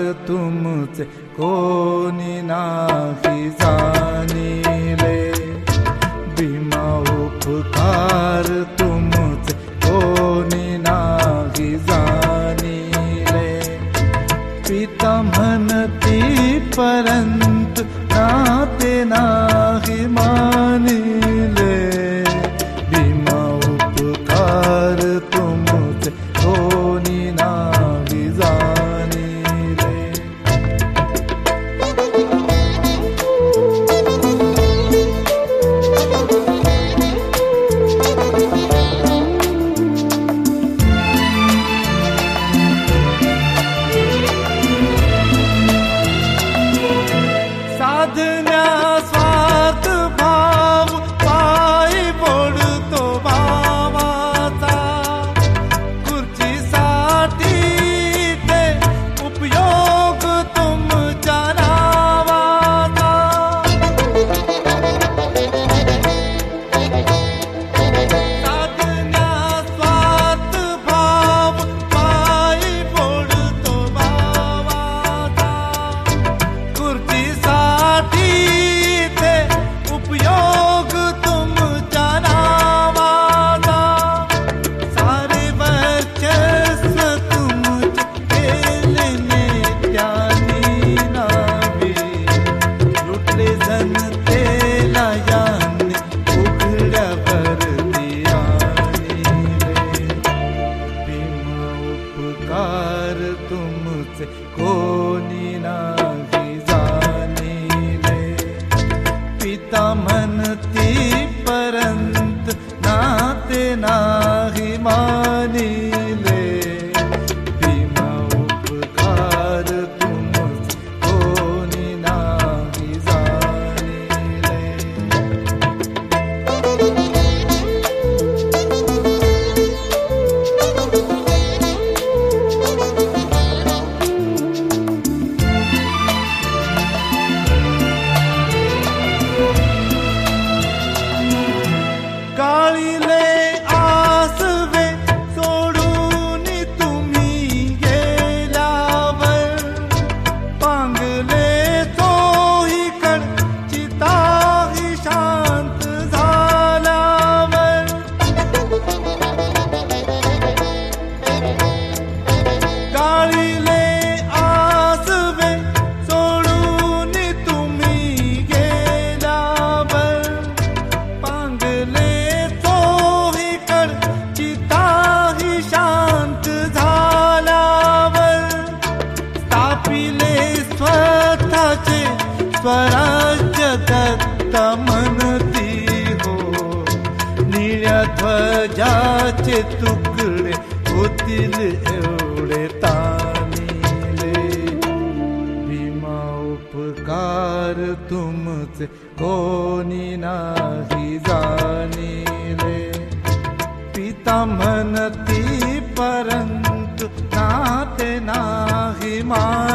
तुमचे कोणी नाही जाणिले, भीमा उपकार तुमचे कोणी नाही जाणिले. पिता म्हणती परंतु नाते नाही मानिले, भीमा उपकार तुमचे कोणी नाही जाणिले. साधण्या स्वार्थ भाव पायी पडतो भावाचा, खुर्चीसाठी ते उपयोग तुमच्या नावाचा. साधण्या स्वार्थ भाव पायी पडतो भावाचा, खुर्चीसाठी ते उपयोग तुमच्या नावाचा. सारे वर्चस्व तुमचे केले नेत्यांनी नावे, लुटले जनतेला यांनी उघड्यावरती आणिले. भीमा उपकार तुमचे कोणी नाही जाणिले, पिता म्हणती परंतु नाते नाही मानिले. भीमा उपकार तुमचे कोणी नाही जाणिले. गाळिले आसवे सोडून तुम्ही गेल्यावर, पांगले चोहीकड चिताही शांत झाल्यावर. गाळिले आसवे सोडून तुम्ही गेल्यावर, पांगले चोहीकड चिताही शांत झाल्यावर. स्थापिले स्वतःचे स्वराज्य दत्ता म्हणती हो, निळ्या ध्वजाचे तुकडे होतील एवढे तानिले. भीमा उपकार तुमचे कोणी नाही जाणिले, पिता म्हणती परंतु नाते नाही मान